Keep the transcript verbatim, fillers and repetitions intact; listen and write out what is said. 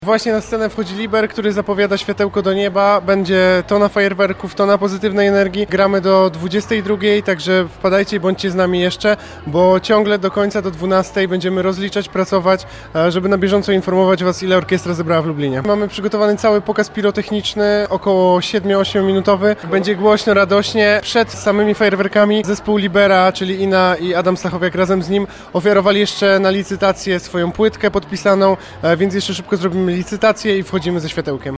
Właśnie na scenę wchodzi Liber, który zapowiada światełko do nieba. Będzie tona fajerwerków, tona pozytywnej energii. Gramy do dwudziestej drugiej, także wpadajcie i bądźcie z nami jeszcze, bo ciągle do końca, do dwunastej będziemy rozliczać, pracować, żeby na bieżąco informować Was, ile orkiestra zebrała w Lublinie. Mamy przygotowany cały pokaz pirotechniczny, około siedem osiem minutowy. Będzie głośno, radośnie. Przed samymi fajerwerkami zespół Libera, czyli Ina i Adam Stachowiak razem z nim ofiarowali jeszcze na licytację swoją płytkę podpisaną, więc jeszcze szybko zrobimy licytację i wchodzimy ze światełkiem.